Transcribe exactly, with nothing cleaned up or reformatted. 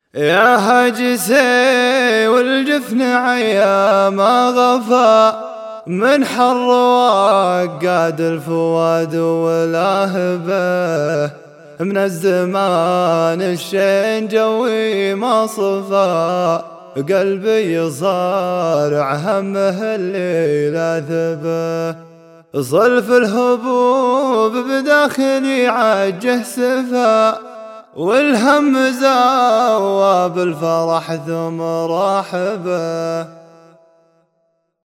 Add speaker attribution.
Speaker 1: يا هاجسي والجفن عيا ما غفا من حر وقاد الفؤاد ولاهبه، من الزمان الشين جوي ما صفا قلبي صارع همه اللي لاذبه. صلف الهبوب بداخلي عجه سفا والهم زاوى بالفرح ثم راحبه.